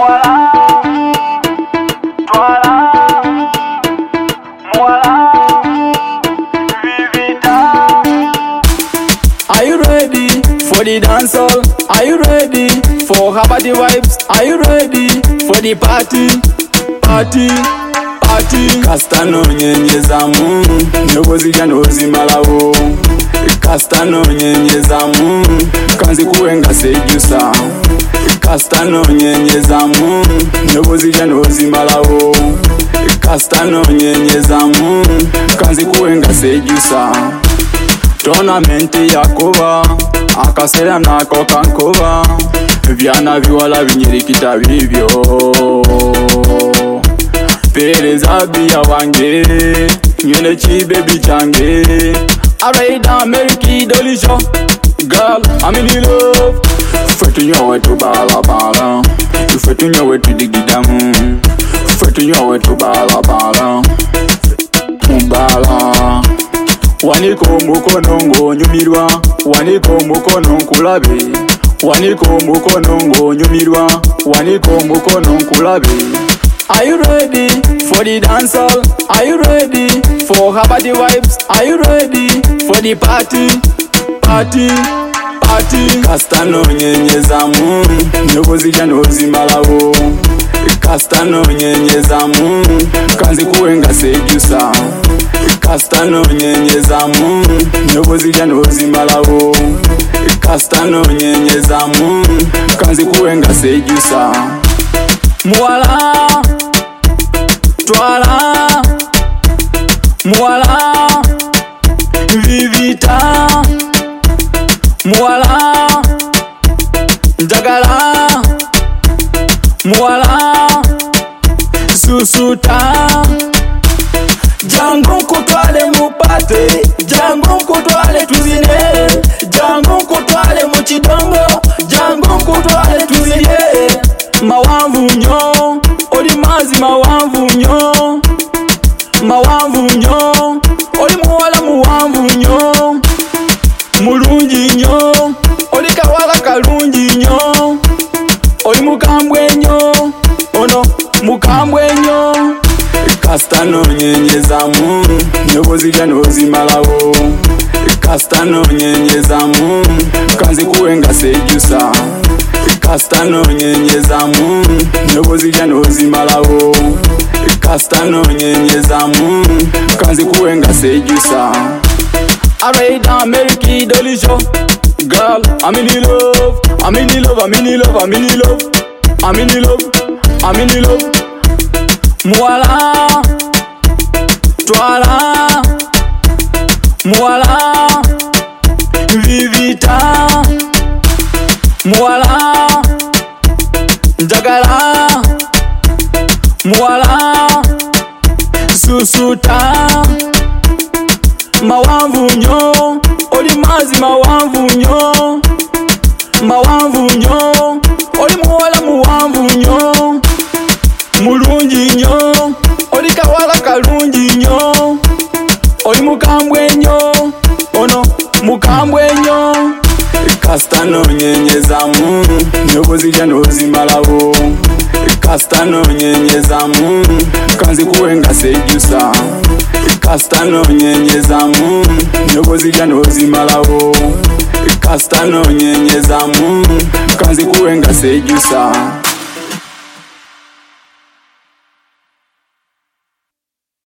Are you ready for the dancehall? Are you ready for party vibes? Are you ready for the party? Kastano nyenyezamu nyobozija nozimalawo. Kastano nyenyezamu kanzi kuwenga sejusa. Kastano nyenyezamu nyobozija nozimalawo. Kastano nyenyezamu kanzi kuwenga sejusa. Tournament yakuba akasera nako kankuba vyana viwala vinyirikita vivyo pereza bia wange nyene chibebi change araida Ameriki dolisho girl I'm in love fetu nyowe tu bala fetu nyowe tu digidamu fetu nyowe tu bala Waniko mukono ngonyumirwa, waniko mukono nkulabe. Waniko mukono ngonyumirwa, waniko mukono nkulabe. Are you ready for the dancehall? Are you ready for party vibes? Are you ready for the party? Kastano nyenyezamu nyobozija nozimalawo. Kastano nyenyezamu kanzi kuwenga sejusa. Kastano nyenyezamu nyobozija nozimalawo. Kastano nyenyezamu kanzi kuwenga sejusa. Muwala twala muwala vivita muwala njagala muwala susuta. Jango nkutwale mupate, jango nkutwale tuzine, jango nkutwale muchidongo, jango nkutwale tuzine. Mawanvu nyo, oli mazi mawanvu nyo, mawanvu nyo, oli muwala muwanvu nyo, mulungi nyo, oli kawala kalungi nyo, oli mukambwe nyo, ono mukambwe nyo. Kastano nyenyezamu nyobozija nozimalawo. Kastano nyenyezamu kanzi kuwenga sejusa. Kastano nyenyezamu nyobozija nozimalawo. Kastano nyenyezamu kanzi kuwenga sejusa. Araida Ameriki dolisho girl I'm in love, I'm in love, I'm in love, I'm in love, I'm in love, I'm in love. Muwala twala muwala vivita muwala njagala muwala susuta. Mawanvu nyo, oli mazi mawanvu nyo, mawanvu nyo, oli muwala muwanvu nyo, mulungi nyo, oli kawala kalungi nyo, oli mukambwe nyo, ono mukambwe nyo. Kastano nyenyezamu nyobozija nozimalawo. Kastano nyenyezamu kanzi kuwenga sejusa. Kastano nyenyezamu nyobozija nozimalawo. Kastano nyenyezamu kanzi kuwenga sejusa.